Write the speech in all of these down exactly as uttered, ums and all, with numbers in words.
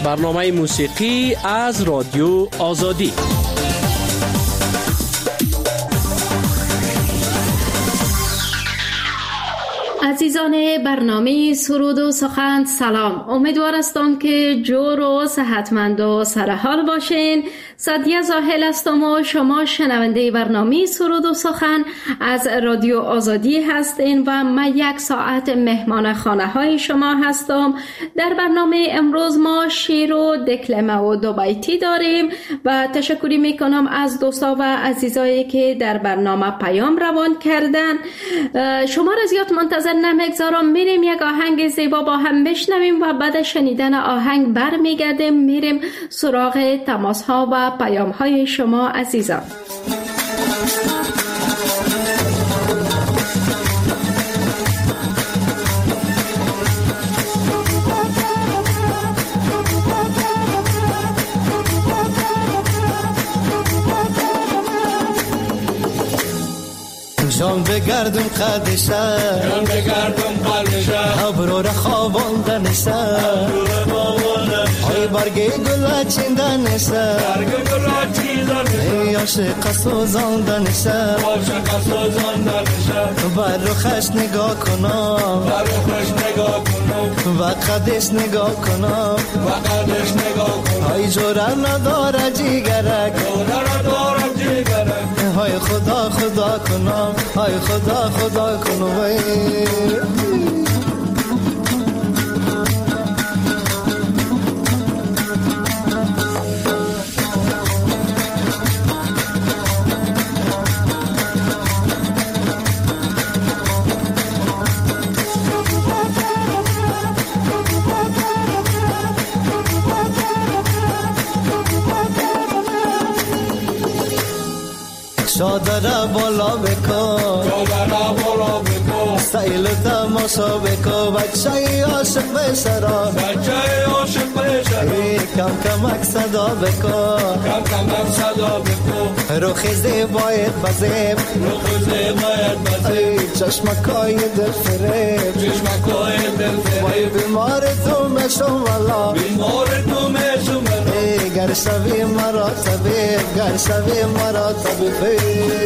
برنامه موسیقی از رادیو آزادی. عزیزان برنامه سرود و سخن سلام. امیدوار هستم که جور و صحتمند و سرحال باشین. سعدیه زاهل هستم و شما شنونده برنامه سرود و سخن از رادیو آزادی هستین و من یک ساعت مهمان خانه های شما هستم. در برنامه امروز ما شیر و دکلمه و دو بیتی داریم و تشکری میکنم از دوستا و عزیزایی که در برنامه پیام روان کردن. شما را زیاد منتظر نمیگذارم، میریم یک آهنگ زیبا با هم بشنویم و بعد شنیدن آهنگ برمیگردیم میریم سراغ تماس ها و پیام های شما عزیزان. جان بگردم قدشه جان بگردم قدشه ابرو را خواباندنشه ای برگی گل چیندنشه برگی گل چیندنشه ای عاشق سوزاندنشه عاشق سوزاندنشه بر روخش نگاه کنم بر روخش نگاه کنم و قدش نگاه کنم و قدش نگاه کنم ای جوره نداره جیگرک جوره نداره جیگرک های خدا خدا کنم های خدا خدا کنم ای چادر بالا بکن چادر بالا بکن سیل تماشا بکن بچه عاشق بشرا بچه عاشق بشرا کم کمک صدا بکن کم کمک صدا بکن روخ زیبایت بزیب روخ زیبایت بزیب چشمکای دل فریب چشمکای دل فریب بیمار تو مشم والا بیمار تو مشم والا گر شوی مرا طبیب گر شوی مرا طبیب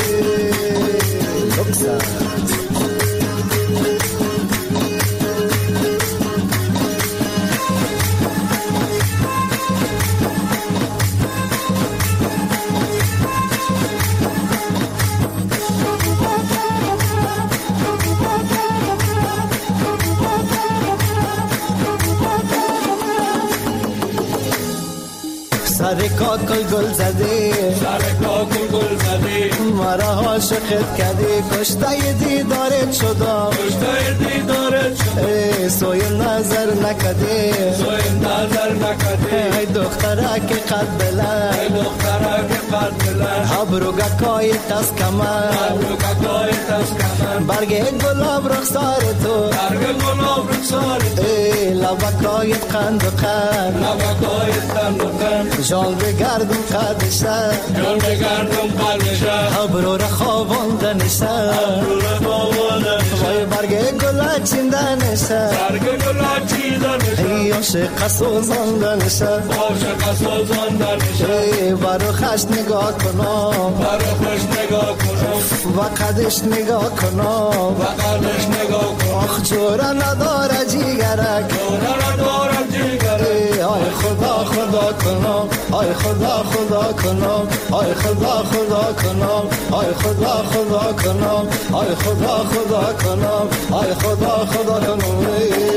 سر کاکل گل زدی سر کاکل گل زدی مرا عاشقت کردی کشته دیدارت شدم کشته دیدارت شدم سوی نظر نکدی سوی نظر نکدی ای دختره که قد بلند ای دختره که قد بلند ابرو گکای تس کمن ابرو گکای تس کمن برگ گلاب رخسار تو برگ گلاب رخسار تو لبکای قند و قند لبکای قند و قند جان بگردم قدشه جان بگردم قدشه ابرو را خواباندنشه ابرو را خواباندنشه وای برگ گل چیندنشه برگ گل چیندنشه ای عاشق سوزاندنشه عاشق سوزاندنشه برو خش نگاه کنم برو خوش نگاه کنم و قدش نگاه کنم و قدش نگاه کنم آخ جوره نداره جیگرک جوره نداره جیگرک آی خدا خدا کنم آی خدا خدا کنم آی خدا خدا کنم آی خدا خدا کنم آی خدا خدا کنم آی خدا خدا کنم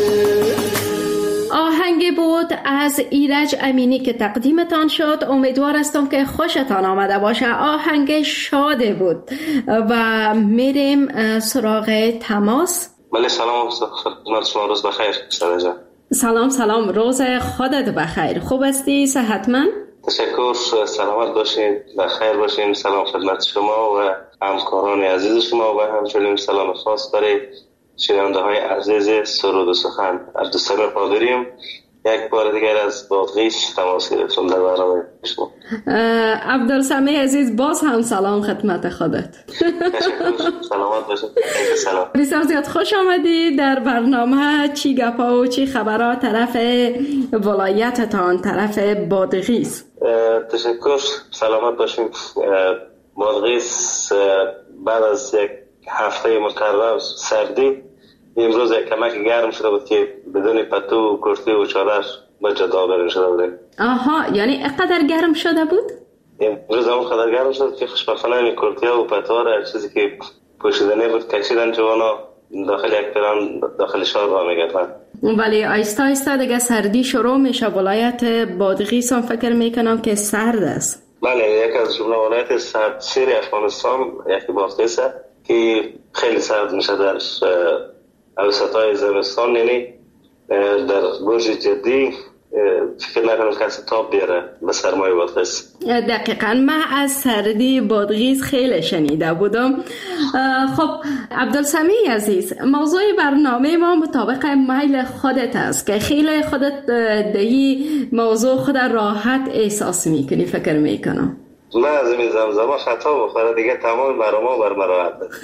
آهنگ بود از ایرج امینی که تقدیمتان شد. امیدوار هستم که خوشتان آمده باشه. آهنگ شاده بود و میریم سراغ تماس. بله سلام خدمت شما، روز بخیر. سلام سلام، روز خودت بخیر. خوب هستی؟ صحتمند؟ تشکر، سلامت باشین، بخیر باشین. سلام خدمت شما و همکاران عزیز شما و همچنین سلام خاص برای شنونده های عزیز سرود و سخن. عبدالسلام قادریم یک بار دیگر از بادغیس تماس گرفتم در برنامه شما. عبدالسمیع عزیز، باز هم سلام خدمت خودت. سلامت باشید. سلام. بسیار زیاد خوش آمدی در برنامه. چی گپا و چی خبرات طرف ولایتتان، طرف بادغیس؟ تشکر، سلامت باشیم. بادغیس بعد از یک هفته مکرر سردی امروز یک کمک گرم شده بود که بدون پتو، کرتی و چادر به جدا بریم شده بودیم. آها، یعنی اقدر گرم شده بود؟ امروز هم قدر گرم شد که خوشبختانه این کرتی ها و پتو ها را چیزی که پوشیدنی بود کشیدن جوانا داخل یک پیران داخل شهر را میگردن. ولی آیسته آیسته دیگه سردی شروع میشه. ولایت بادغیس هم فکر میکنم که سرد است. بله، یک از جمله ولایت سرد سیر افغانستان یکی بادغیس است که خیلی سرد میشه در اوسطای زمستان. یعنی در برج جدی فکر نکنم کسی تاب بیاره به سرمایه بادغیس. دقیقاً من از سردی بادغیس خیلی شنیده بودم. خب عبدالسمیع عزیز، موضوع برنامه ما مطابق میل خودت است که خیلی خودت دهی موضوع خود راحت احساس میکنی فکر میکنم. من از این زمزمه خطا بخوره دیگه تمام برنامه بر من راحت است.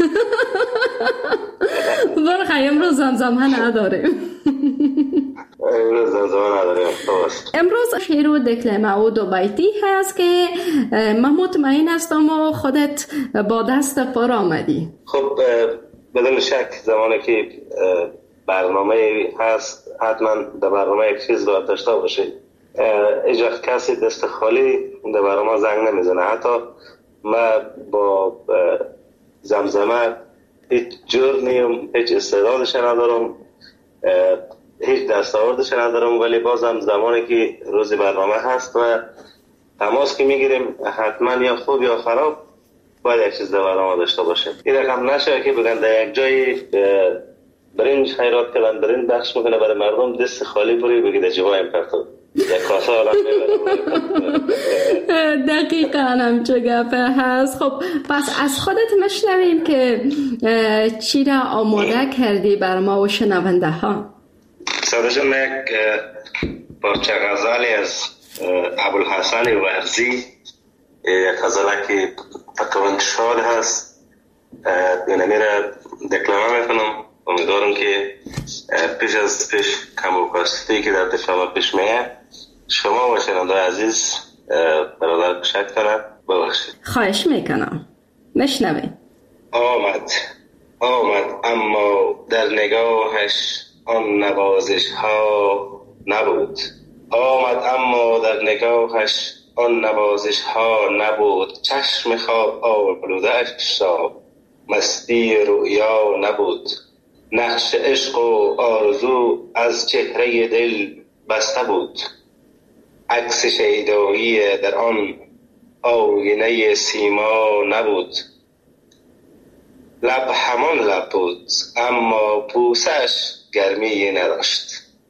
برخی امروز زمزمه نداریم. امروز زمزمه نداریم. امروز شعر و دکلمه و دو بیتی هست که من مطمئن هستم و خودت با دست پر آمدی. خب بدون شک زمانی که برنامه هست حتما در برنامه یک چیز باید داشته باشید. هیچ وقت کسی دست خالی در برنامه زنگ نمیزنه. حتی من با زمزمه هیچ جرمی هیچ استعدادش ندارم، هیچ دستاوردش ندارم، ولی بازم زمانی که روز برنامه هست و تماس که میگیریم حتما یا خوب یا خراب باید یک چیز در برنامه داشته باشیم. این رقم نشه که بگن در یک جایی برنج خیرات کردن، برنج بخش میکنه برای مردم، دست خالی بری بگید جوایم پرتو یک کاسه آرام میبرم. دقیقا همچه گفه هست. خب پس از خودت مشنویم که چی را آماده کردی بر ما و شنونده ها. سادشون یک پارچه غزالی از ابوالحسن ورزی، یک غزاله که تقریبا شاد هست، اینمی را دکلمه میکنم. امیدوارم که پیش از پیش کم و کاستی که در دفعه پیش میه شما و شنونده عزیز برادر کشک کنم ببخشید. خواهش میکنم، مشنویم. آمد آمد اما در نگاهش آن نوازش ها نبود. آمد اما در نگاهش آن نوازش ها نبود. چشم خواب آلوده اش را مستی رؤیا نبود. نقش عشق و آرزو از چهره دل بسته بود. عکس شیدایی در آن آینه سیما نبود. لب همان لب بود اما بوسش گرمی نداشت.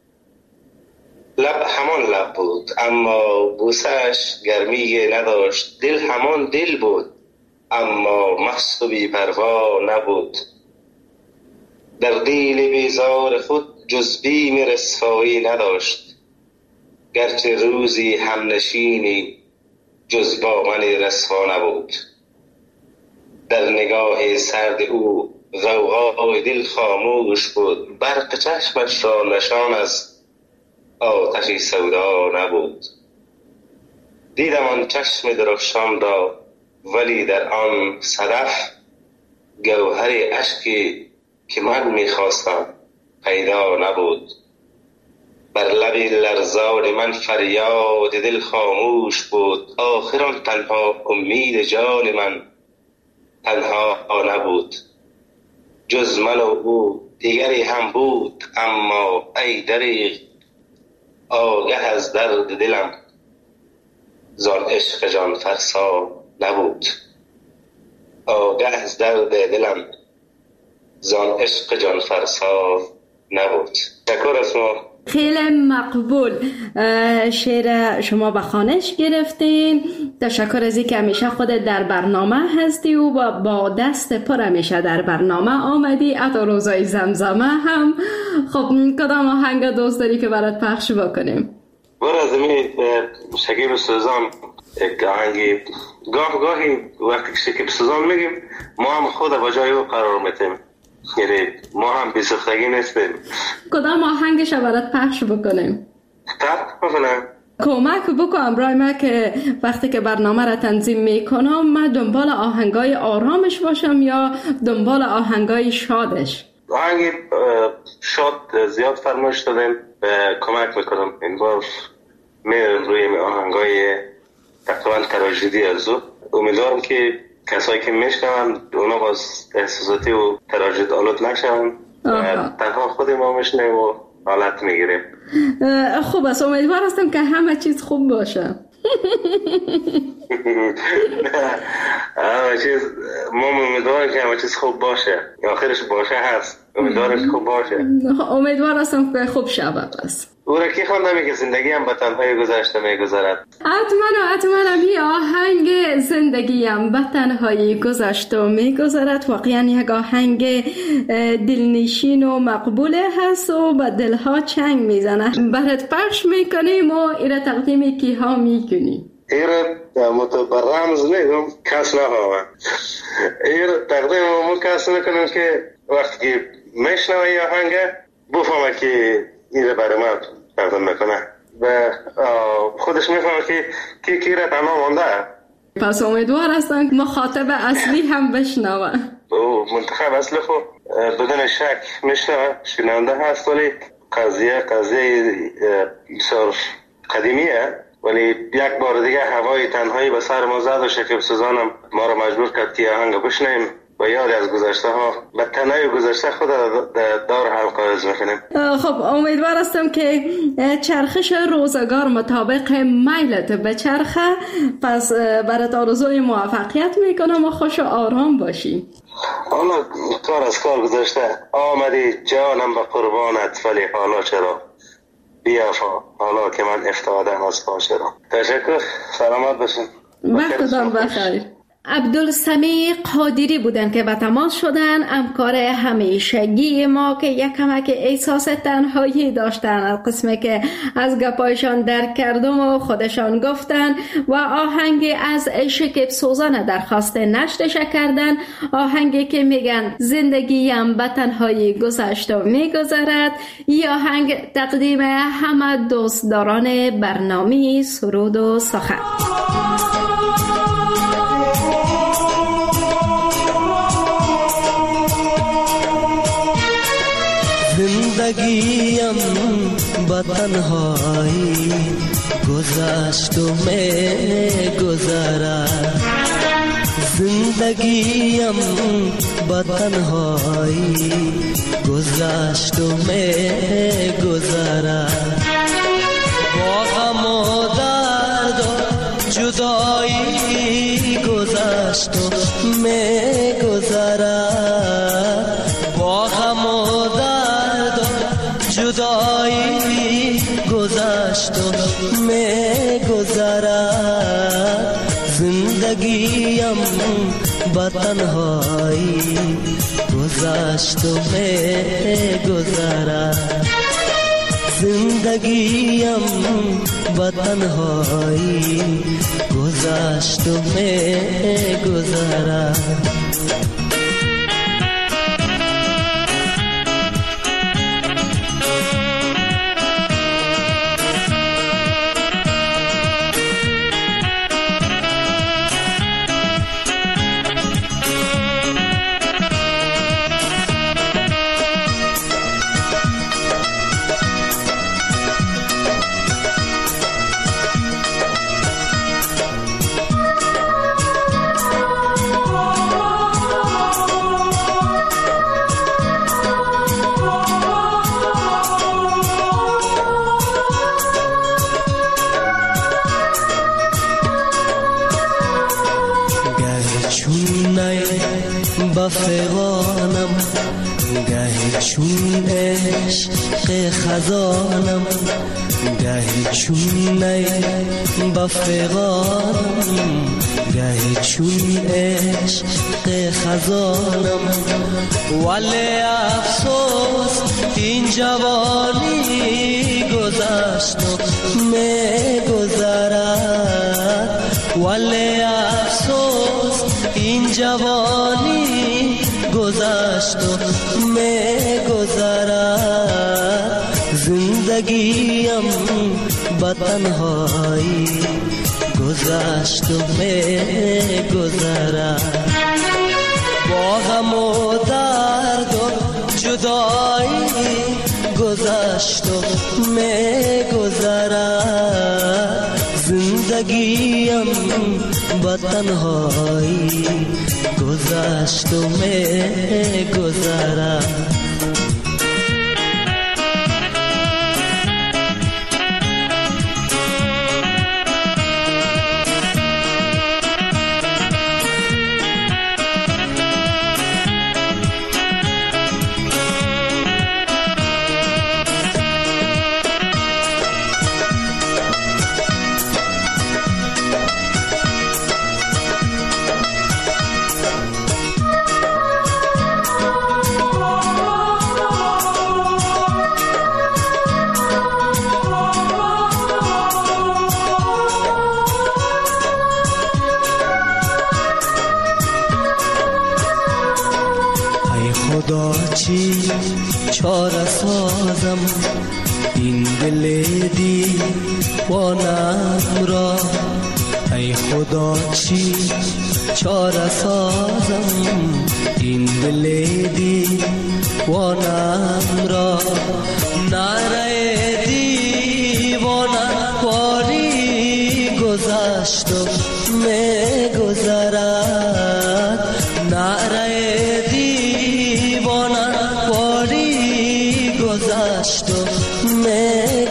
لب همان لب بود اما بوسش گرمی نداشت. دل همان دل بود اما مست و بی پروا نبود. در دل بیزار خود جز بیم رسوایی نداشت. گرچه روزی همنشینی جز با من رسوا نبود. در نگاه سرد او غوغای دل خاموش بود. برق چشمش را نشان از آتش سودا نبود. دیدم آن چشم درخشان را ولی در آن صدف گوهر اشکی که من میخواستم پیدا نبود. بر لب لرزان من فریاد دل خاموش بود. آخران تنها امید جان من تنها نبود. جز من و او دیگری هم بود اما ای دریغ آگه از درد دلم زان عشق جان فرسا نبود. آگه از درد دلم زان عشق جان فرسا نبود. تشکر از ما خیلی مقبول. شعر شما به خوانش گرفتین. تشکر از اینکه همیشه خودت در برنامه هستی و با دست پر همیشه در برنامه آمدی. حتی روزای زمزمه هم. خب کدام آهنگ دوست داری که برات پخش بکنیم؟ برای از این شکیب سوزان یک آهنگی گاه گاهی وقتی که شکیب سوزان میگیم ما هم خود با جای او قرار میتیم، یعنی ما هم بی‌سختگی نیستیم. کدام آهنگش برات پخش بکنیم؟ تب مثلا کمک بکنم برای من که وقتی که برنامه را تنظیم میکنم من دنبال آهنگای آرامش باشم یا دنبال آهنگای شادش؟ آهنگی شاد زیاد فرمایش دادیم، کمک میکنم این بار میرم روی آهنگای تقریبا تراژدی از او. امیدوارم که کسایی که میشنون اونا باز احساساتی و تراژد آلود نشون، تنها خود ما میشنیم و حالت میگیریم. خوب است، امیدوار هستم که همه چیز خوب باشه. همه چیز ما امیدوارم که همه چیز خوب باشه، آخرش باشه هست، امیدوارم خوب باشه. امیدوار هستم که خوب شود است. او را کی خوانده که زندگی هم به تنهایی گذشته میگذرد؟ حتما و حتما بی آهنگ زندگی هم به تنهایی گذشته میگذرد واقعا یک آهنگ دلنشین و مقبوله هست و به دلها چنگ میزنه. برات پخش میکنیم و ایره تقدیم کی ها میکنی؟ ایره متبرمز میگم کس نخواهم، ایره تقدیم ما کس نکنم که وقتی که میشنوه ی آهنگ بفهمه که ایره برای من تقدیم میکنه و خودش میفهمه که کی کی را تمام مانده. پس امیدوار هستم مخاطب اصلی هم بشنوه. او منتخب اصلی خب بدون شک میشنوه، شنونده هست، ولی قضیه قضیه بسیار قدیمیه، ولی یک بار دیگه هوای تنهایی به سر ما زد و شکیب سوزانم ما رو مجبور کرد که آهنگ بشنویم و یاد از گذشته ها به تنهایی گذشته خود دار هم قایز میکنیم. خب امیدوار هستم که چرخش روزگار مطابق میلت به چرخه. پس برات آرزوی موفقیت میکنم و خوش و آرام باشی. حالا کار از کار گذشته، آمدی جانم به قربانت ولی حالا چرا بیافا حالا که من افتادم از پا چرا. تشکر، سلامت باشین. وقتتان بخیر. عبدالسمیع قادری بودن که به تماس شدن، همکار همیشگی ما که یک کمک احساس تنهایی داشتن. از قسمی که از گپایشان درک کردم و خودشان گفتن و آهنگی از شکیب سوزان درخواست نشرش کردن، آهنگی که میگن زندگیم به تنهایی گذشت و میگذرد. این آهنگ تقدیم همه دوستداران برنامه سرود و سخن. زندگیم به تنهایی گذشت و می گذرد، زندگیم به تنهایی گذشت و می گذرد، با غم و درد و جدایی گذشت و می گذرد، با غم و درد و جدایی گذشت و می گذرد، زندگیم به تنهایی گذشت و می گذرد، زندگیم به تنهایی گذشت و می گذرد. بفغانم گهی چون عشق خزانم گهی چون نی بفغانم گهی چون عشق خزانم ولی افسوس این جوانی گذشت و می گذرد ولی افسوس این جوانی گذشت و می گذرد زندگیم به تنهایی گذشت و می گذرد با غم و درد و جدایی گذشت و می گذرد زندگیم به تنهایی گذشت و می گذرد چی چاره سازم این دل دیوانم را ای خدا چی چاره سازم این دل دیوانم را نره دیوانم باری گذشت و می گذرد نره گذشت و می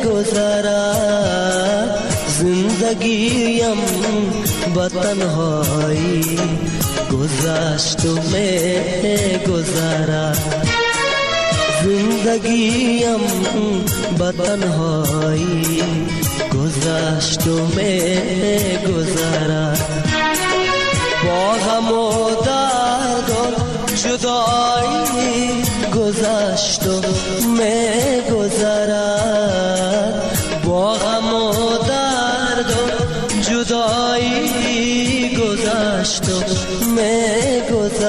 گذرد زندگیم به تنهایی گذشت و می گذرد زندگیم به تنهایی گذشت و می گذرد با غم و درد و جدایی گذشت و می گذرد با غم و درد و جدایی گذشت و می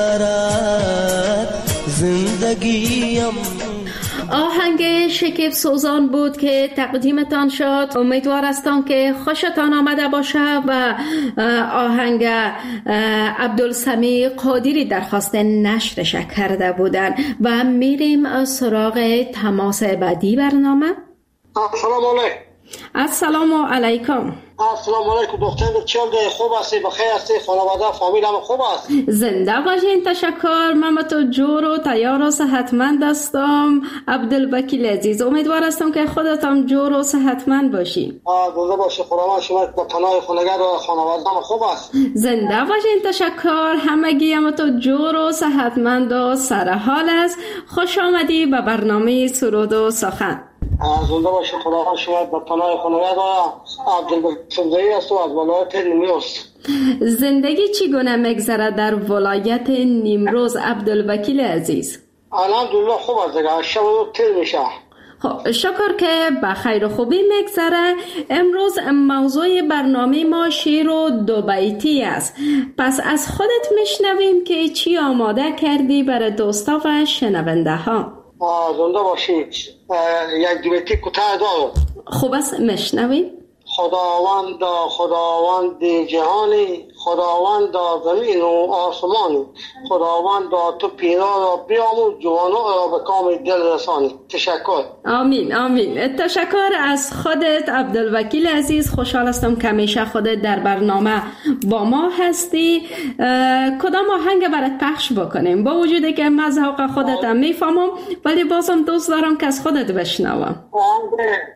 گذرد زندگیم. آهنگ شکیب سوزان بود که تقدیمتان شد. امیدوار هستم که خوشتان آمده باشه و آهنگ عبدالسمیع قادری درخواست نشرش کرده بودن و میریم سراغ تماس بعدی برنامه. السلام علیکم. السلام علیکم. السلام علیکم دختر چنده خوب هستی بخیر هستی خانواده فامیل هم خوب است زنده باشین تشکر من تو جور و تیار و صحتمند هستم عبدالوکیل عزیز امیدوار هستم که خودتان جور و صحتمند باشین زنده باشی خدا شما با پناه خونگرد و خانواده هم خوب است زنده باشین تشکر همگی هم تو جور و صحتمند و سرحال است خوش آمدی به برنامه سرود و سخن زنده باشی خدا شما با پناه خونگرد و عبدالوکیل است و از ولایت نیمروز زندگی چگونه میگذره در ولایت نیمروز عبدالوکیل عزیز؟ الحمدلله خوب است دیگه شب و تیر میشه خب شکر که به خیر و خوبی میگذره. امروز موضوع برنامه ما شعر و دو بیتی است پس از خودت میشنویم که چی آماده کردی برای دوستا و شنونده ها. زنده باشی یک دو بیتی کوتاه دارم خوب است میشنویم. خداوند خداوند جهانی خداوند زمین و آسمانی خداوند تو پیرا را بیاموز جوانو را به کام دل رسانی. تشکر. آمین آمین. تشکر از خودت عبدالوکیل عزیز خوشحال هستم که همیشه خودت در برنامه با ما هستی. کدام آهنگ برات پخش بکنیم با وجودی که من ذوق خودت هم میفهمم ولی بازم دوست دارم که از خودت بشنوم. آهنگ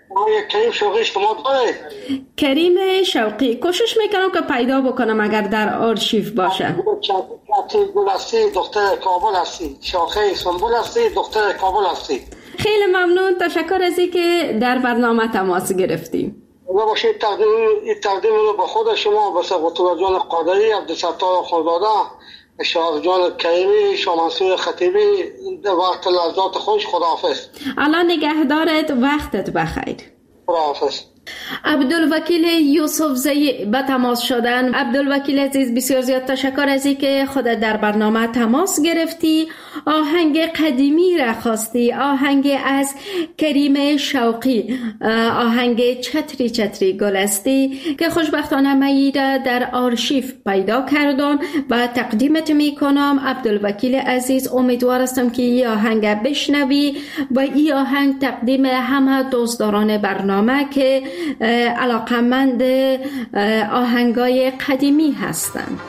کریم شوقی شما داره؟ کریم شوقی کوشش میکنم که پیدا بکنم اگر در آرشیو باشه. گل هستی دختر کابل هستی، شاخه سنبول هستی دختر کابل هستی. خیلی ممنون، تشکر از اینکه در برنامه تماس گرفتیم. خدا باشید. تقدیم این تقدیم رو به خود شما، به سقط‌الله جان قادری، عبدالستار خانزاده، شاه جان کریمی، شاه منصور خطیبی، وقت لحظات خوش. خداحافظ. الله نگهدارت، وقتت بخیر. خداحافظ. عبدالوکیل یوسف زئی به تماس شدن. عبدالوکیل عزیز بسیار زیاد تشکر از اینکه خودت در برنامه تماس گرفتی، آهنگ قدیمی را خواستی، آهنگ از کریم شوقی، آهنگ چتری چتری گل استی که خوشبختانه من را در آرشیو پیدا کردم و تقدیمت می کنم. عبدالوکیل عزیز، امیدوار هستم که این آهنگ بشنوی و این آهنگ تقدیم همه دوستداران برنامه که علاقمند آهنگای قدیمی هستند.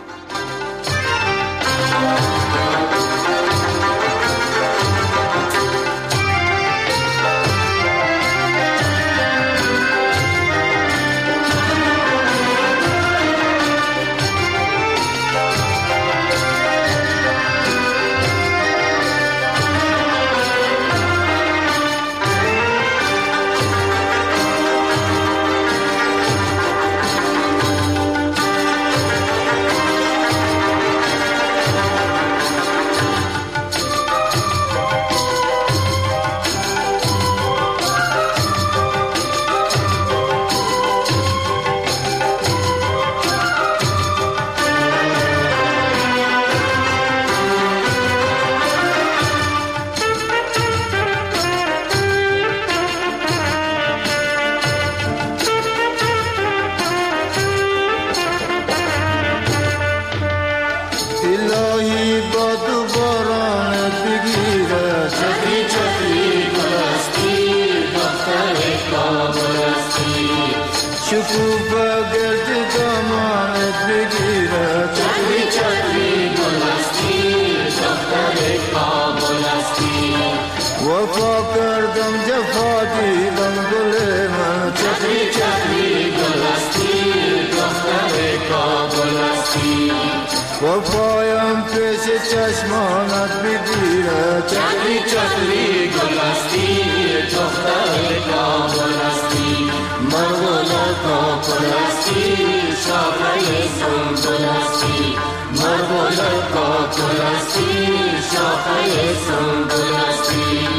و پایم پیش چشمانت بگیره چتری چتری گل هستی دختر کابل هستی مرغولا کابل هستی شاخه سنبل هستی مرغولا کابل هستی شاخه سنبل هستی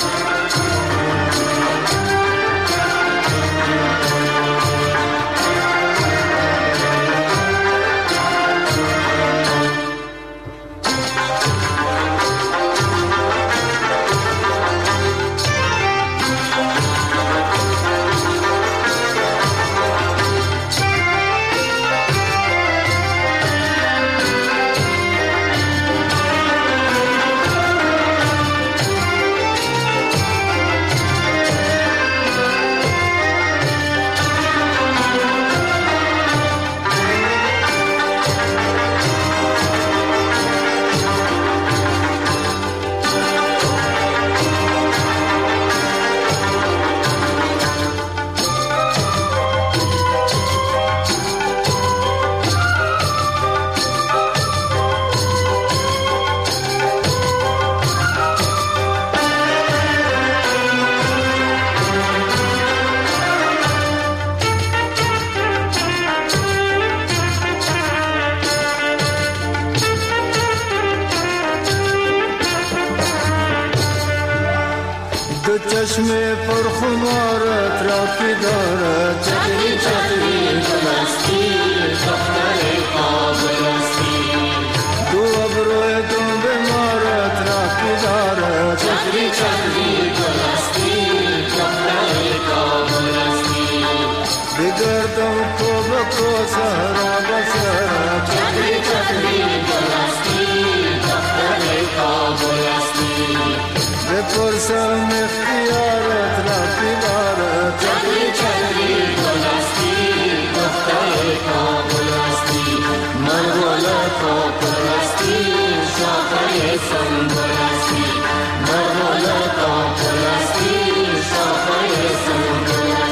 چشم پرخمارت را که دارد چتری چتری گل هستی دختر کابل هستی دو ابروی دنب مارت را که دارد چتری چتری گل هستی دختر کابل هستی بگردم تو بکو سهرا بسرد چتری چتری گل هستی دختر کابل هستی بپرسم اختیارت را بیدارت چتری چتری گل هستی دختر کابل هستی مرغولا کابل هستی شاخه سنبل هستی مرغولا کابل هستی شاخه سنبل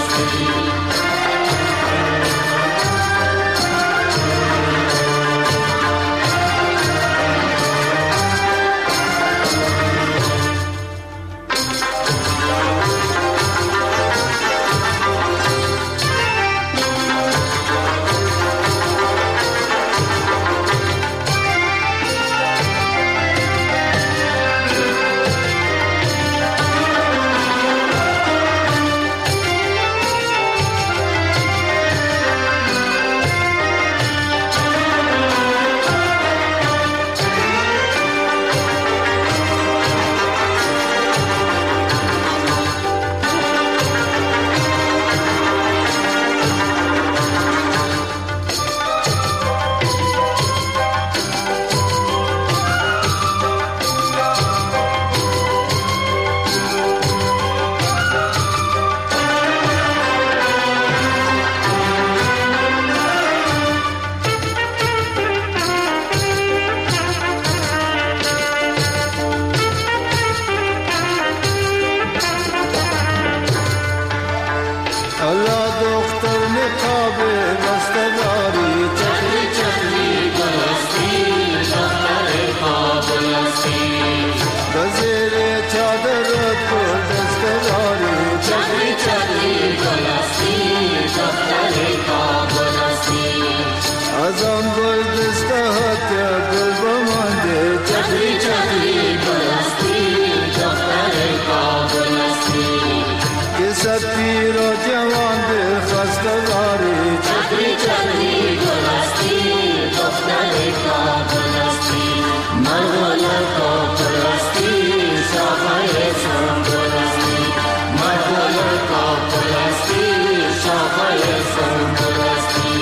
بزیر چادر گل دستداری چتری چتری گلستی دختر کابلستی از آن گل دستهات گل بمانده چتری چتری گلستی دختر کابلستی که صد پیر و جوان به خواستگاری چتری چتری گلستی دختر کابلستی مرغ کابلستی شاخه سنبلستی مرغ کابلستی شاخه سنبلستی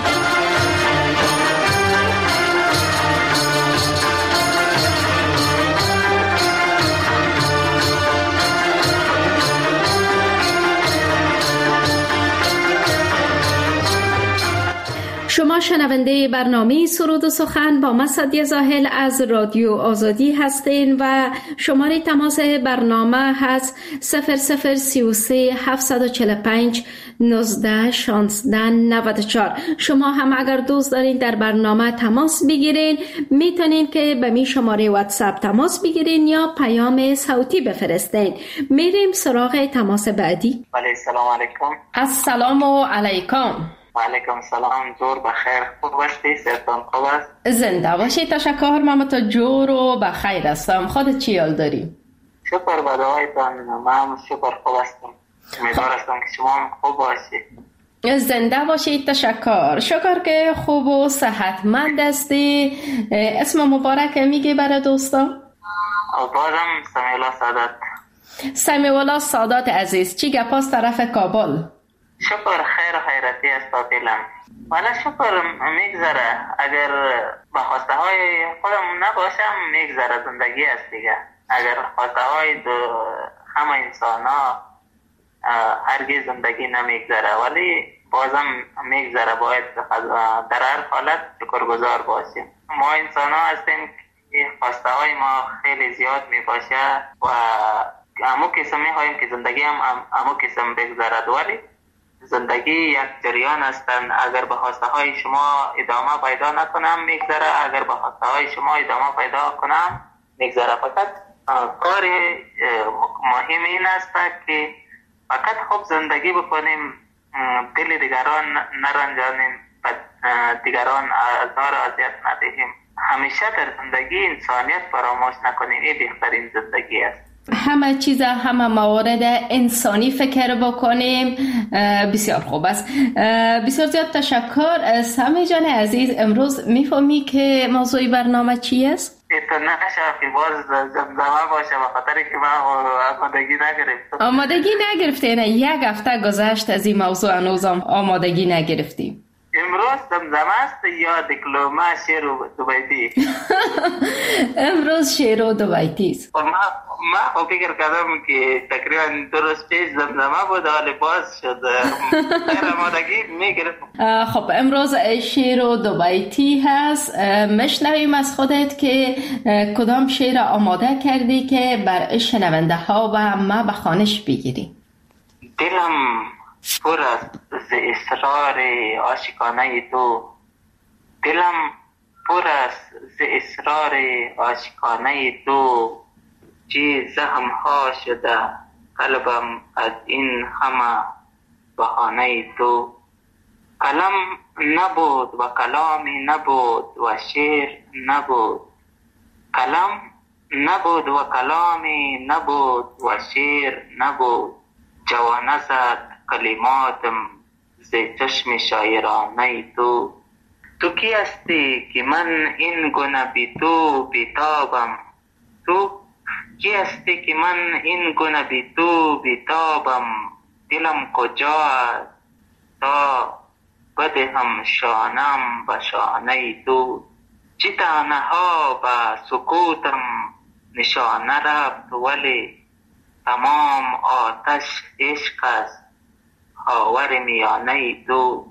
شما شنونده برنامه سرود و سخن با من سعدیه زاهل از رادیو آزادی هستین و شماره تماس برنامه هست صفر صفر سی و سه هفتصد و چهل و پنج نوزده شانزده نود و چهار. شما هم اگر دوست دارین در برنامه تماس بگیرین میتونین که به می شماره واتساپ تماس بگیرین یا پیام صوتی بفرستین. میریم سراغ تماس بعدی. بله سلام علیکم. السلام علیکم. و علیکم سلام. جور بخیر، خوب هستی؟ صحتان خوب است؟ زنده باشی. تشکر. من تو جور و بخیر هستم. خودت چی حال داری؟ شکر به دعایتان. من شکر خوب هستم. امیدوار هستم که شما هم خوب باشی. زنده باشی. تشکر. شکر که خوب و صحتمند هستی. اسم مبارک میگی برای دوستا؟ بازم سمیولا سادات. سمیولا سادات عزیز، چی گپاس طرف کابل؟ شکر خیر و خیرتی است تا فعلا. والا شکر میگذره. اگر به خواسته های خودم نباشم میگذره، زندگی است دیگه. اگر خواسته های دو همه انسان ها هرگز زندگی نمیگذره، ولی بازم میگذره. باید در هر حالت شکرگزار باشیم. ما انسان ها هستیم که خواسته های ما خیلی زیاد میباشه و همو قسم میخواهیم که زندگی هم همو قسم بگذرد، ولی زندگی یک جریان هستند. اگر به خواسته های شما ادامه پیدا نکنم میگذره، اگر به خواسته های شما ادامه پیدا کنم میگذره. فقط کار مهم این است که فقط خوب زندگی بکنیم، دل دیگران نرنجانیم، دیگران آزار و اذیت ندهیم. همیشه در زندگی انسانیت فراموش نکنیم. این بهترین زندگی است. همه چیز همه موارد انسانی فکر بکنیم. بسیار خوب است. بسیار زیاد تشکر. سمی جان عزیز، امروز میفهمی که موضوع برنامه چی است؟ تو نشه که باز زمزمه باشه به خاطر که من آمادگی نگرفتم. آمادگی نگرفتی؟ نه، یک هفته گذشت از این موضوع هنوز آمادگی نگرفتی. امروز زمزمه است یا دیکلومه شعر و دوبیتی؟ امروز شعر و دوبیتی است. ما ما فکر کردم که تقریبا دو روز پیش زمزمه بود، ولی باز شد. خیر آمادگی میگرفتم. خب امروز شعر و دوبیتی هست. مشنویم از خودت که کدام شعر آماده کردی که بر شنونده ها و ما به خوانش بگیری. دلم پر است ز اصرار عاشقانه تو، دلم پر است ز اصرار عاشقانه تو، چی زخم ها شده قلبم از این همه بهانه تو. قلم نبود و کلامی نبود و شعر نبود، قلم نبود و کلامی نبود و شعر نبود، جوانه زد کلماتم ز چشم شاعرانه تو. تو کی هستی که من این گونه بی تو بیتابم؟ تو کی هستی که من این گونه بی تو بیتابم؟ دلم کجا است تا بدهم شانم به شانه تو. چی تانه ها به سکوتم نشانه رفت، ولی تمام آتش عشق است خاور میانه تو.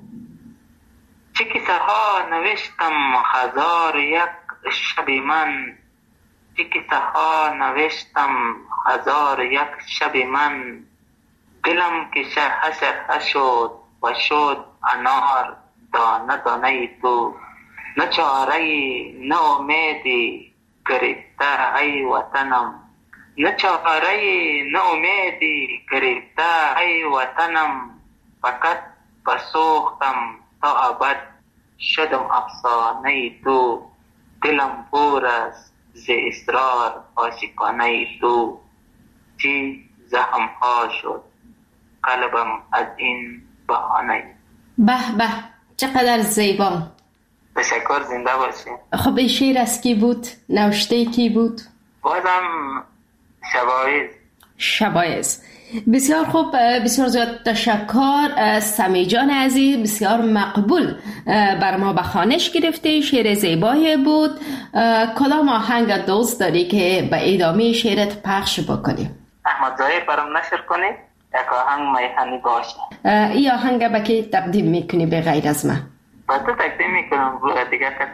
چه کیسه ها نوشتم هزار یک شب من، چه کیسه ها نوشتم هزار یک شب من، دلم که شرح شرح شد و شد انار دانه دانه تو. نه چاره نه امیدی گرفته ای وطنم، نه چاره نه امیدی گرفته ای وطنم، فقط بسوختم تا ابد شدم افسانه تو، دلم پر است ز اصرار عاشقانه تو، چی زخم ها شد قلبم از این بهانه. به به چقدر زیبا. تشکر، زنده باشی. خب این شعر از کی بود؟ نوشته کی بود؟ بازم شبایز. شبایز. بسیار خوب، بسیار زیاد تشکر سمی جان عزیز، بسیار مقبول بر ما به خوانش گرفته، شعر زیبایی بود. کدام آهنگ دوست داری که به ادامه شعرت پخش بکنیم؟ احمد زاهر برام نشر کنی؟ یک آهنگ میهنی باشه. این آهنگ به کی تقدیم میکنی به غیر از من؟ با تو تقدیم میکنم، دیگه کسی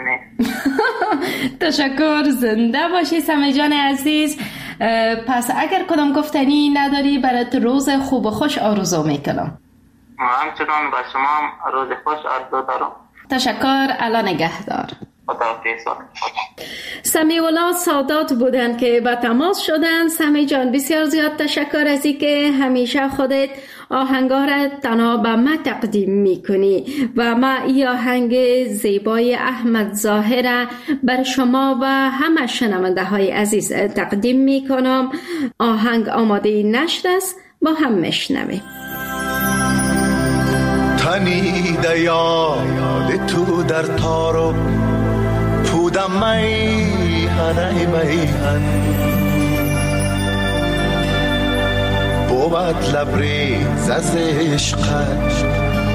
تشکر، زنده باشی سمی جان عزیز. پس اگر کدام گفتنی نداری برات روز خوب و خوش آرزو میکنم. همچنان با شما هم روز خوش آرزو دارم. تشکر، الان نگهدار. خداحافظ. سمیع الله سادات بودن که با تماس شدن. سمی جان بسیار زیاد تشکر از این که همیشه خودت آهنگا را تنها به ما تقدیم میکنی و ما این آهنگ زیبای احمد ظاهر بر شما و همه شنونده های عزیز تقدیم میکنم. آهنگ آماده نشد است، با هم میشنویم. تنیده یاد تو در تارو پودم میهن ای میهن، بود لبریز از عشقت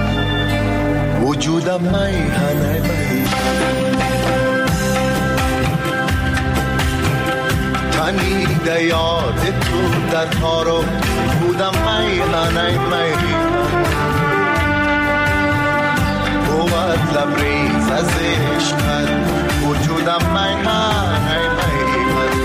وجودم میهن ای میهن. تنیده یاد تو در تارو بودم میهن ای میهن، بود لبریز از عشقت وجودم میهن ای میهن.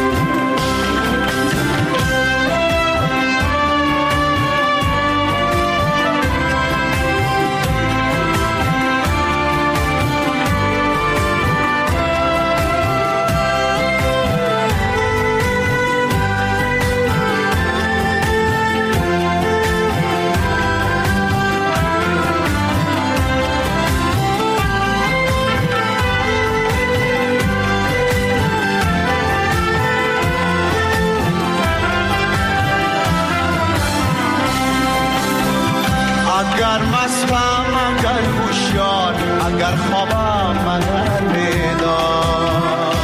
اگر مستم اگر هوشیار، اگر خوابم اگر بیدار،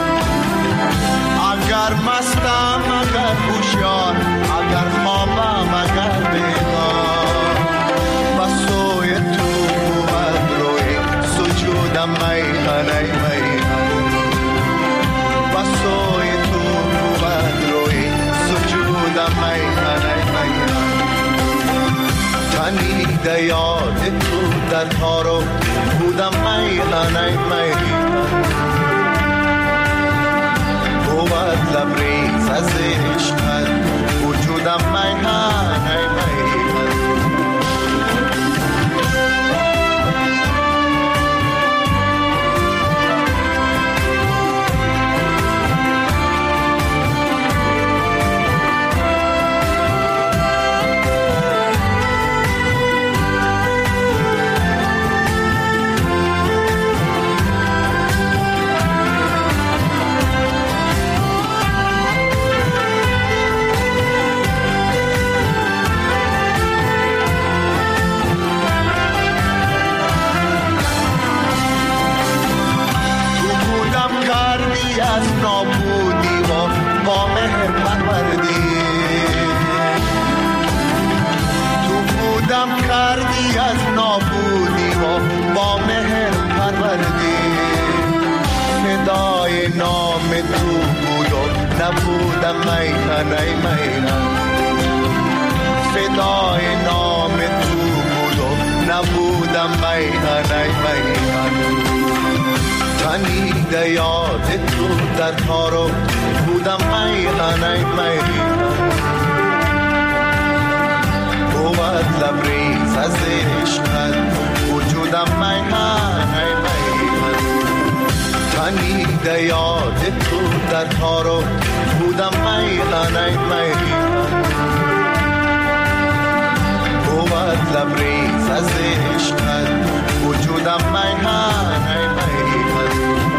اگر مستم اگر هوشیار، اگر خوابم اگر بیدار، با سوی تو بود روی سجودم میهن ای میهن، با سوی تو بود روی سجودم میهن ای میهن. تنیده یاد تو در تارو بودم میهن ای میهن، بود لبریز از عشقت وجودم میهن ای میهن. از نابودی و با مهر پروردی، تو بودم کردی از نابودی و با مهر پروردی، فدای نام تو بود و نبودم میهن ای میهن، فدای نام تو بود و نبودم میهن ای میهن. تنیده یاد تو در تارو بودم میهن ای میهن، بود لبریز از عشقت وجودم میهن ای میهن. تنیده یاد تو در کارو بودم میهنه میهن بود لبریز از عشقت وجودم میهنه میهن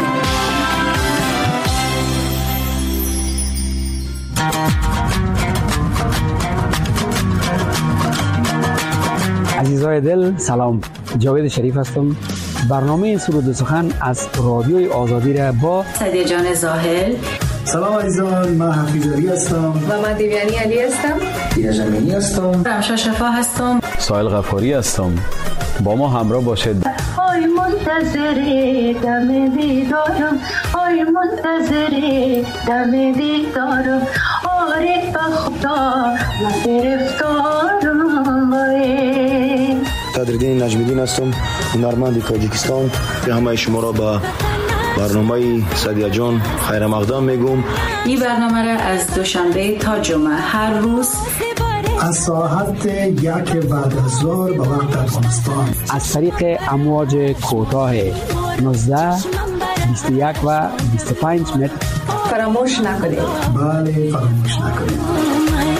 عزیزای دل سلام، جاوید شریف هستم. برنامه سرود و سخن از رادیوی آزادی را با سعدیه جان زاهل. سلام عزیزان، من حفیظ علی هستم و من دیویانی علی هستم. دیگه جمعی هستم. رمشا شفا هستم. سایل غفاری هستم. با ما همراه باشید. آی منتظر دم دیدارم، آی منتظر دم دیدارم، آره به خدا من گرفتارم. قدردین نجمیدین هستم، هنرمند تاجیکستان. به همه شما را به برنامه سعدیه جان خیر مقدم میگم. این برنامه را از دوشنبه تا جمعه هر روز از ساعت یک بعد از ظهر به وقت افغانستان از طریق امواج کوتاه نوزده، بیست و یک و بیست و پنج متر فراموش نکنید. بله فراموش نکنید.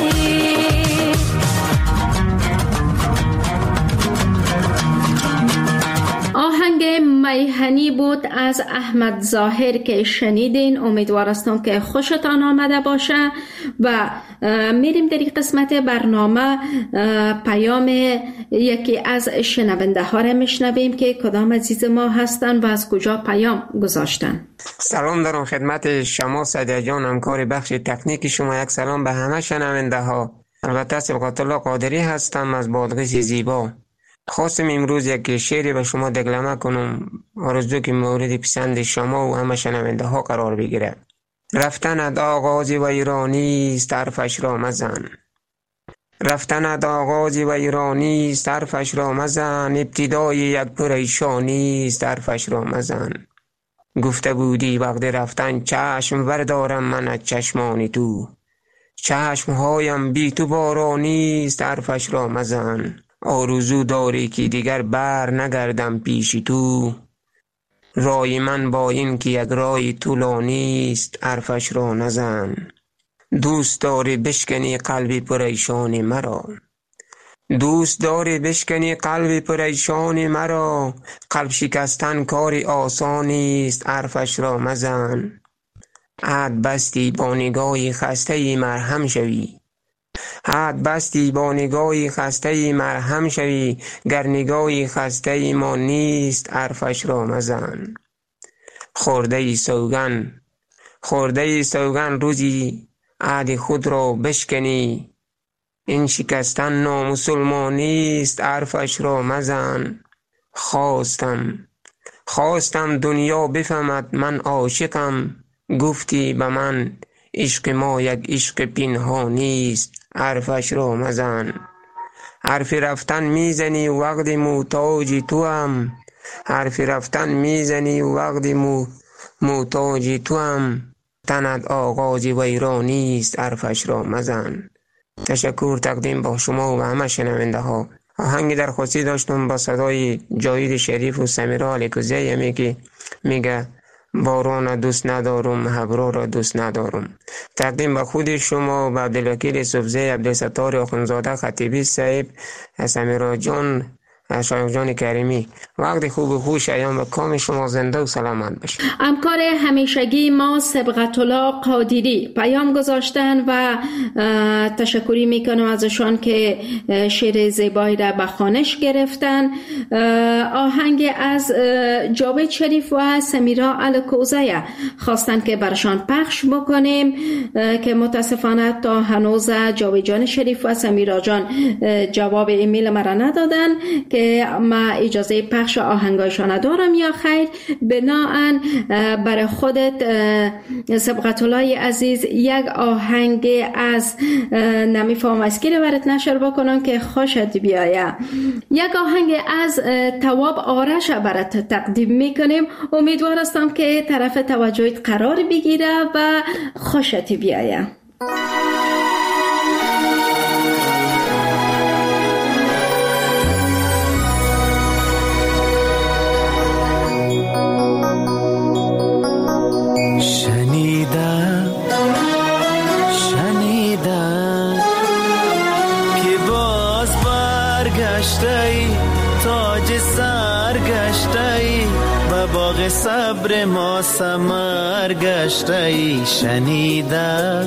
آهنگ میهنی بود از احمد ظاهر که شنیدین. امیدوارستم که خوشتان آمده باشه و میریم در این قسمت برنامه پیام یکی از شنونده ها را میشنویم که کدام عزیز ما هستن و از کجا پیام گذاشتن. سلام دارم خدمت شما سعدیه جان، همکار بخش تکنیک شما. یک سلام به همه شنونده ها. البته سبقت الله قادری هستم از بادغیس زیبا. خواستم امروز یک شعری به شما دکلمه کنم، آرزو که مورد پسند شما و همه شنونده ها قرار بگیره. رفتنت آغاز ویرانی است حرفش را مزن، رفتنت آغاز ویرانی است حرفش را مزن، ابتدای یک پریشانی است حرفش را مزن. گفته بودی وقت رفتن چشم بردارم من از چشمان تو، چشمهایم بی تو بارانی است حرفش را مزن. آرزو داری که دیگر بر نگردم پیش تو، رای من با این که یک رای طولانی است حرفش را نزن. دوست داری بشکنی قلبی پریشان مرا، دوست داری بشکنی قلبی پریشان مرا، قلب شکستن کاری آسانی است حرفش را مزن. عهد بستی با نگاهی خسته مرهم شوی، عهد بستی با نگاهی خسته مرهم شوی، گر نگاهی خسته ما نیست حرفش را مزن. خورده سوگن خورده سوگن روزی عهد خود را بشکنی، این شکستن نامسلمانی است حرفش را مزن. خواستم خواستم دنیا بفهمد من عاشقم، گفتی به من عشق ما یک عشق پنهانی است حرفش را مزن. حرف رفتن میزنی وقت محتاج تو هم، حرف رفتن میزنی وقت محتاج تو هم، تنت آغاز ویرانی است حرفش را مزن. تشکر تقدیم با شما و همه شنونده ها. آهنگ درخواستی داشتم با صدای جاوید شریف و سمیرا علیکوزی همی که میگه باران دوست ندارم هبرا را دوست ندارم. تقدیم به خود شما و عبدالوکیل صفزه، عبدالستار آخونزاده خطیبی صاحب، سمیرا جان، شایق جان کریمی. وقت خوب و خوش ایام و کام شما زنده و سلامت باشه. همکار همیشگی ما سبقت الله قادری پیام گذاشتن و تشکری میکنم ازشان که شعر زیبایی را به خوانش گرفتن. آهنگ از جاوید شریف و سمیرا الکوزی خواستن که برشان پخش بکنیم که متاسفانه تا هنوز جاوید جان شریف و سمیرا جان جواب ایمیل مرا ندادن که ما اجازه پخش آهنگایشان ندارم یا خیر. بناهن برای خودت سبقت الله عزیز یک آهنگ از نمیفهم از کی رو برات نشر بکنم که خوشت بیایه. یک آهنگ از تواب آرش برات تقدیم میکنیم. امیدوار هستم که طرف توجهت قرار بگیره و خوشت بیایه. شنیدم گشته ای تاج سر گشته ای و باغ صبر ما ثمر گشته ای شنیدم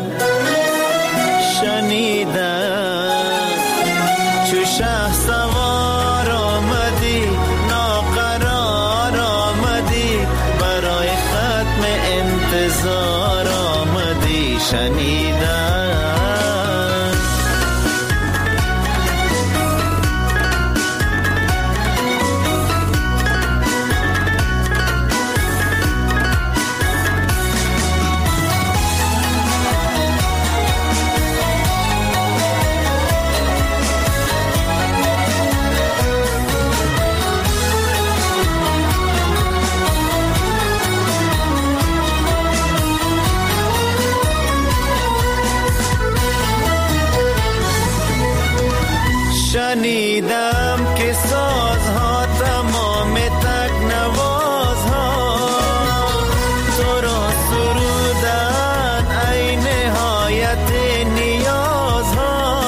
شنیدم چو شه سوار آمدی ناقرار آمدی برای ختم انتظار آمدی شنیدم شنیدم که سازها تمام تکنوازها تو را سرودن ای نهایت نیازها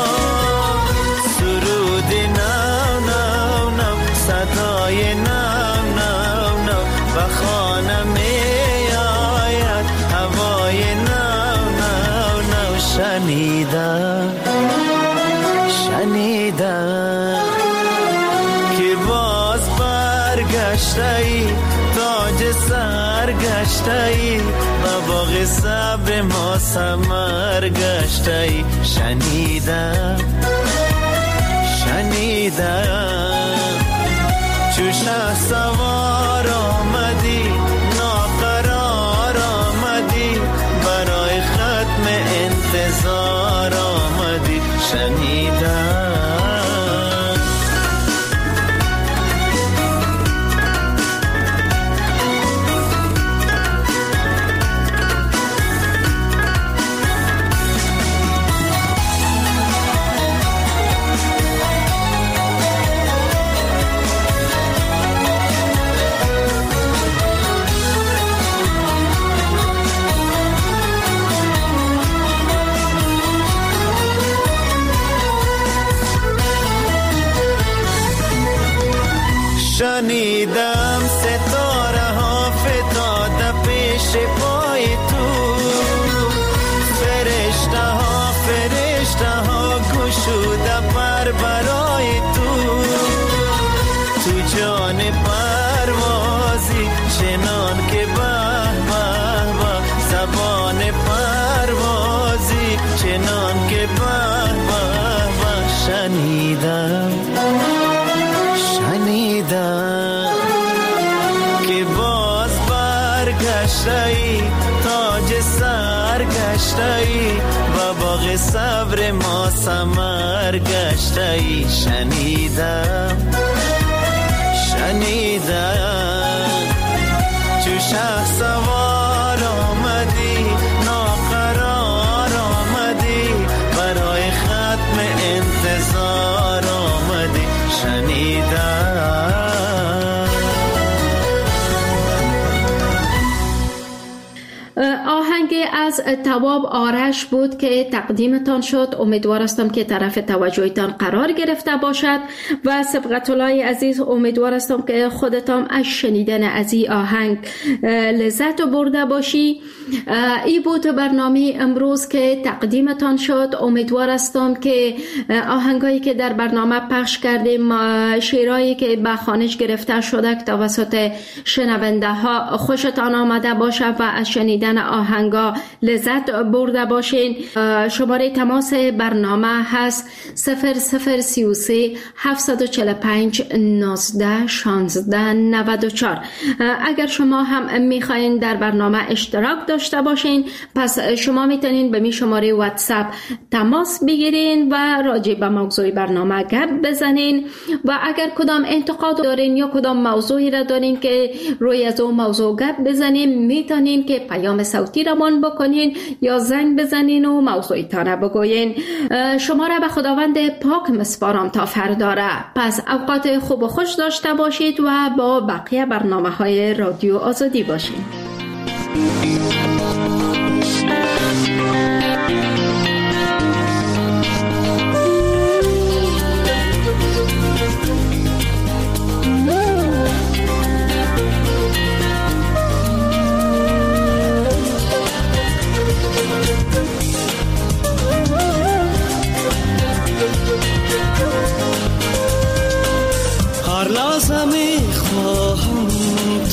سرود نو نو نو صدای نو نو نو و خانه می آید هوای نو نو نو شنیدم شنیدم که باز برگشته ای تاج سر گشته ای و باغ صبر ما ثمر گشته ای شنیدم شنیدم چو شه سوار آمدی ناقرار آمدی برای ختم انتظار آمدی شنیدم شنیدم ستاره ها فتاده پیش پای تو فرشته ها فرشته ها گشوده پر برای تو تو جان پروازی چنان که به به به زبان پروازی چنان که به به به شنیدم شنیدم که باز برگشته ای تاج سر گشته ای و باغ صبر ما ثمر گشته ای شنیدم شنیدم چو شه سوار آمدی ناقرار آمدی برای ختم انتظار آمدی شنیدم آهنگ از تواب آرش بود که تقدیمتان شد. امیدوار هستم که طرف توجهتان قرار گرفته باشد و سبقت الله عزیز امیدوار هستم که خودتان از شنیدن از این آهنگ لذت برده باشی. ای بود برنامه امروز که تقدیمتان شد. امیدوار هستم که آهنگایی که در برنامه پخش کردیم شعرهایی که به خوانش گرفته شده توسط شنونده ها خوشتان آمده باشه و از شنیدن آهنگا لذت برده باشین. شماره تماس برنامه هست صفر صفر سی و سه هفتصد و چهل و پنج نوزده شانزده نود و چهار. اگر شما هم میخواین در برنامه اشتراک داشته باشین پس شما میتونین به می شماره واتساپ تماس بگیرین و راجع به موضوع برنامه گپ بزنین و اگر کدام انتقاد دارین یا کدام موضوعی را دارین که روی از اون موضوع گپ بزنین میتونین که پیام صوتی را من بکنین یا زنگ بزنین و موضوعیتان را بگوین. شما را به خداوند پاک مسپارم تا فردا را. پس اوقات خوب و خوش داشته باشید و با بقیه برنامه های رادیو آزادی باشید.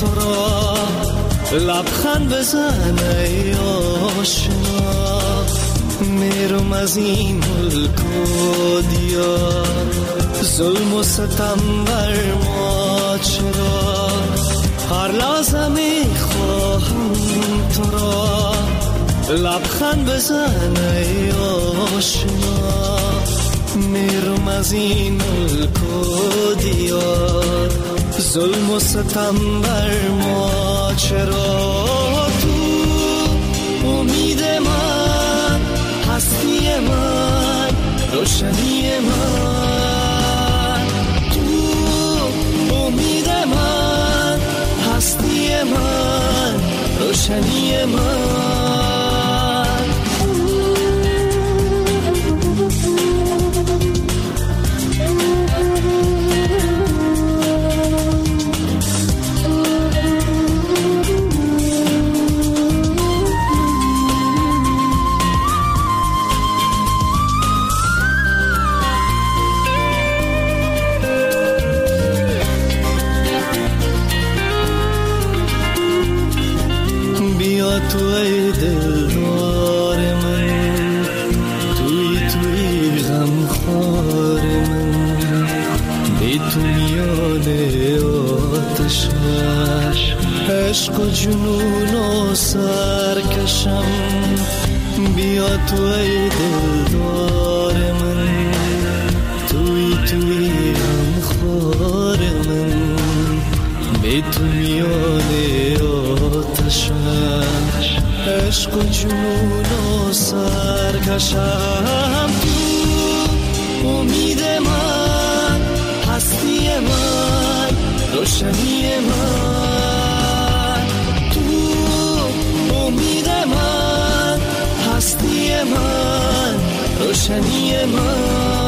تو را لبخند بزن ای آشنا میرم از این ملک و دیار ظلم و ستم بر ما چرا هر لحظه میخواهم تو را لبخند بزن ای آشنا میرم از این ملک و دیار ظلم و ستم بر ما چرا تو امید من هستی من روشنی من تو امید من هستی من روشنی من تو ای دلدار من توی توی غمخوار من بی تو میان آتش عشق و جنون و سرکشم بیا تو ای دلدار من توی توی غمخوار من بی تو میان آتش عشق و جنون و سرکشم تو امید من هستی من روشنی من تو امید من هستی من روشنی من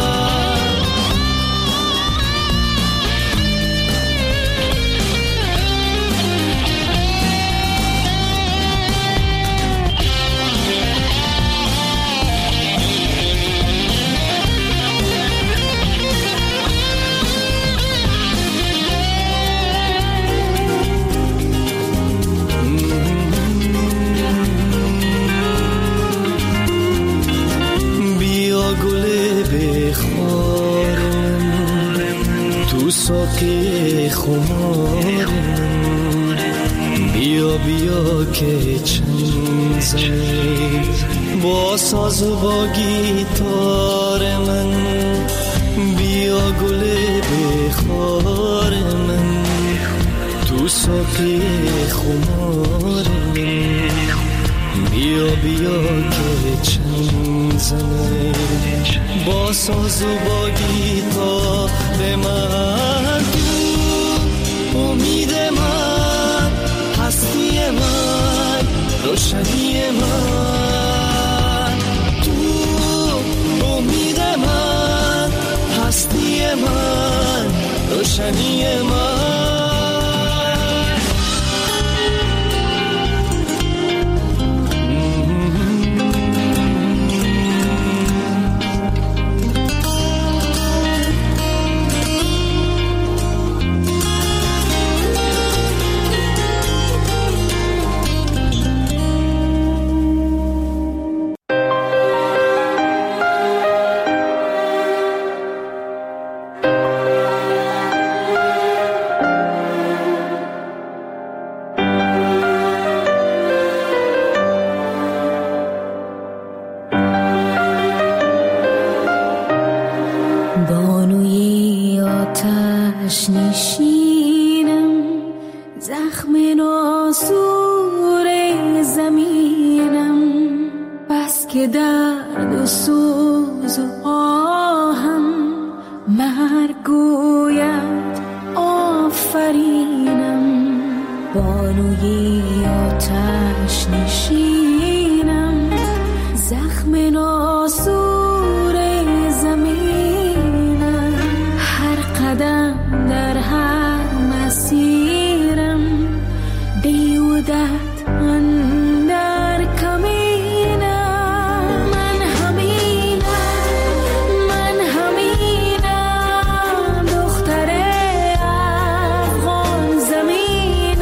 ساقی خمار بیا بیا که چند زنی با ساز و با گیتار من بیا گل بخار من تو ساقی خمار من بیا بیا که چند زنی با ساز و با گیتار من تو امید من هستی من روشنی من تو امید من هستی من روشنی من زمین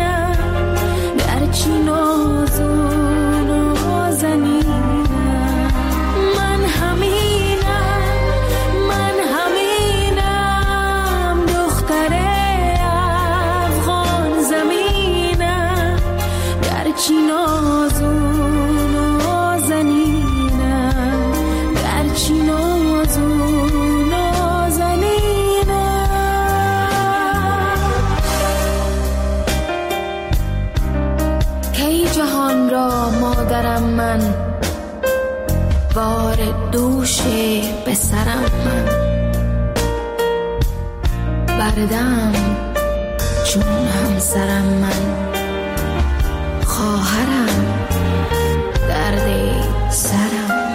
من، بار دوش به سرم من، بردم چون همسرم من، خواهرم درد سرم من.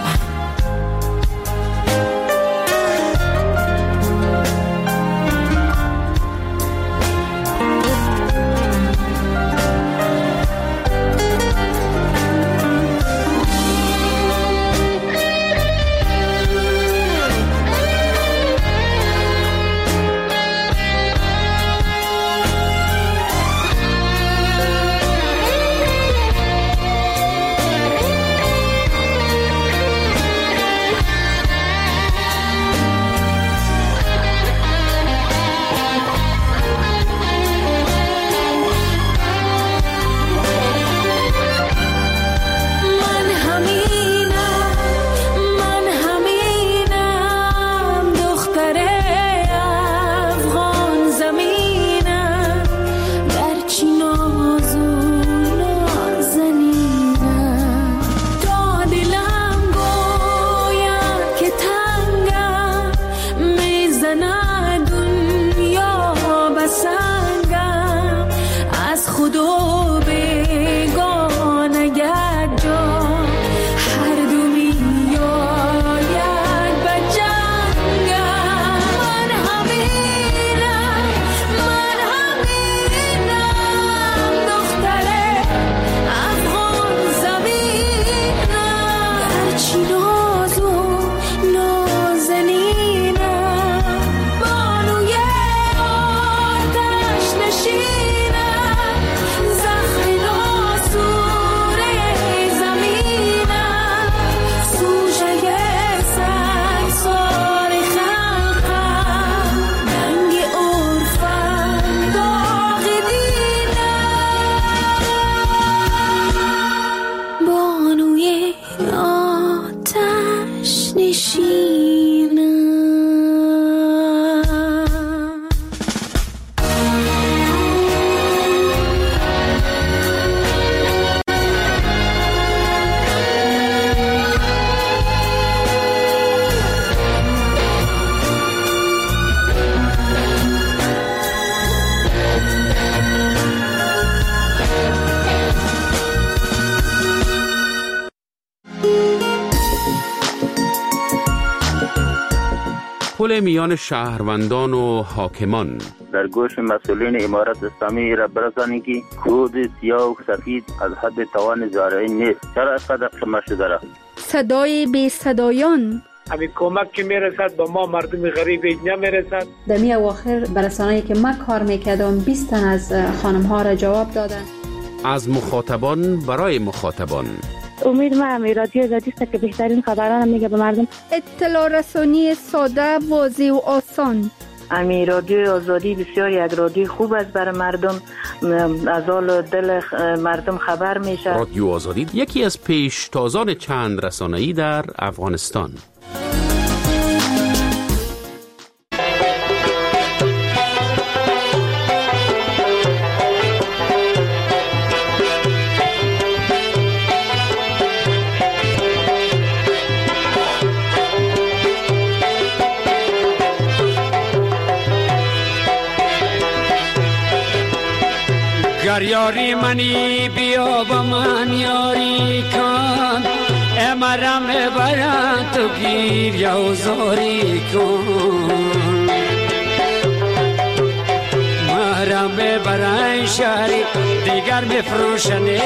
پل میان شهروندان و حاکمان. در گوش مسئولین امارت اسلامی را برسانید که کود سیاه و سفید از حد توان زارعی نیست. چرا اینقدر قمه شده را؟ صدای بی صدایان. همین کمک که میرسد به ما مردم غریب اینجا میرسد. در می اواخر برسانه‌ای که من کار میکردم بیست تن از خانم ها را جواب دادن. از مخاطبان برای مخاطبان. امید ما همی رادیو آزادی است که بهترین خبران میگه به مردم. اطلاع رسانی ساده، واضح و آسان. امی رادیو آزادی بسیار یک رادیو خوب است برای مردم، از حال دل مردم خبر میشه. رادیو آزادی یکی از پیشتازان چند رسانه‌ای در افغانستان. گر یاری منی بیا با من یاری کن، امرم برند تو گیر یا زاری کن. مرم برای شهری دیگر بفروشنه،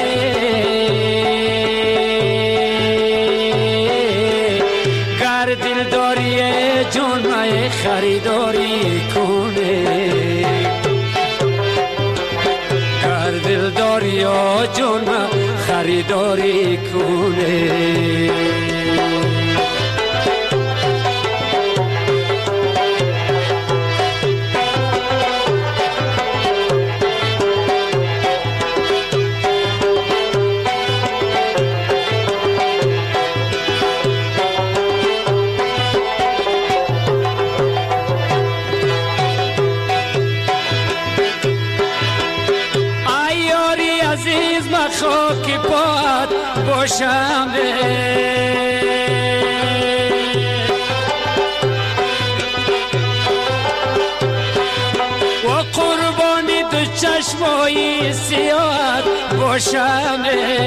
گر دل داری جون مای خریداری کنه. دلداری یا جون خریداری کنه. باشم و قربانی تو چشمای سیاه باشم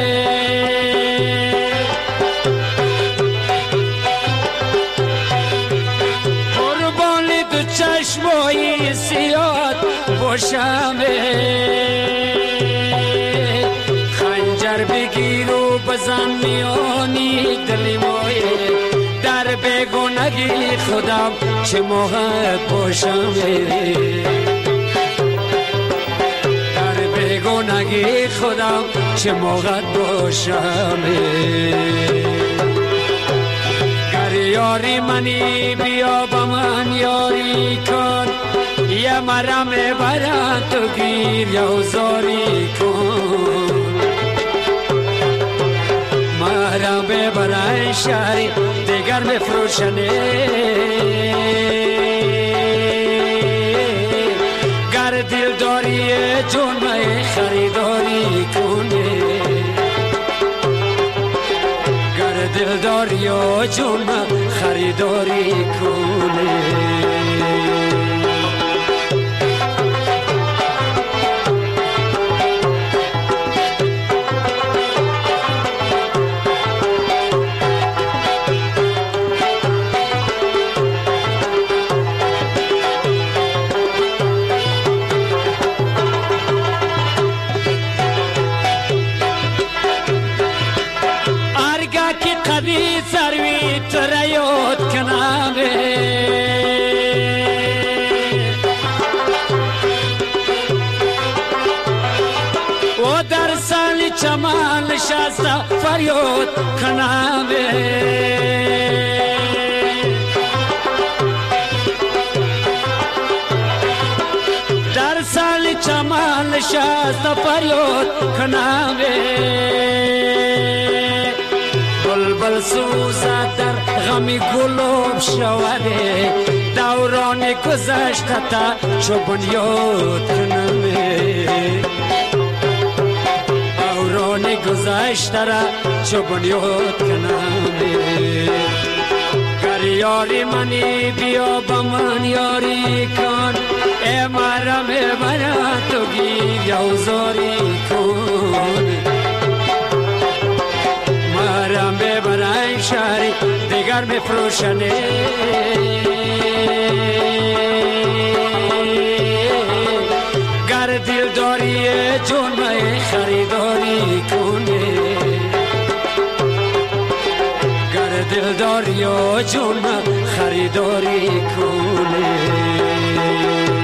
قربانی تو چشمای سیاه باشم خنجر بگیر و بزن میانی دلی مایه در بگونگی خودم چه موقع باشم در بگونگی خودم چه موقع باشم گر یاری منی بیا با من یاری کن یه مرم برن تو گیر یوزاری کن مرم ببرن شهری دیگر مفروشنه گر دل داری جون مای خریداری کنه گر دل داری جون مای خریداری کنه سروی تریاد کنامه و در سال چمان نشسته فریاد کنامه در سال چمان نشسته فریاد کنامه بلبل سوزد در غمی گلوب شوره دوران گذشته تا چو بنیاد کنمه دوران گذشته را چو بنیاد کنمه گر یاری منی بیا با من یاری کن ای مرم برا تو گیر یوزاری کن مرم ببرن شهری دیگر بفروشنه گر دل داری جون مای خریداری کنه گر دل داری جون مای خریداری کنه